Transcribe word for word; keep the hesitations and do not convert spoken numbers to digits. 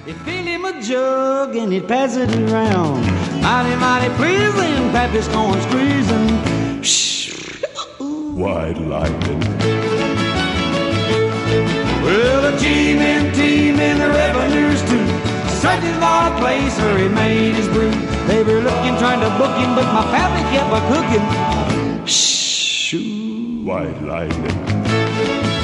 They fill him a jug and he'd pass it around. Mighty, mighty pleasing, Pappy's going squeezing. Shh. White lightning. Well, the G-men team and the revenues too, searching for a place where he made his brew. They were looking, trying to book him, but my Pappy kept a cooking. Shh. White lightning.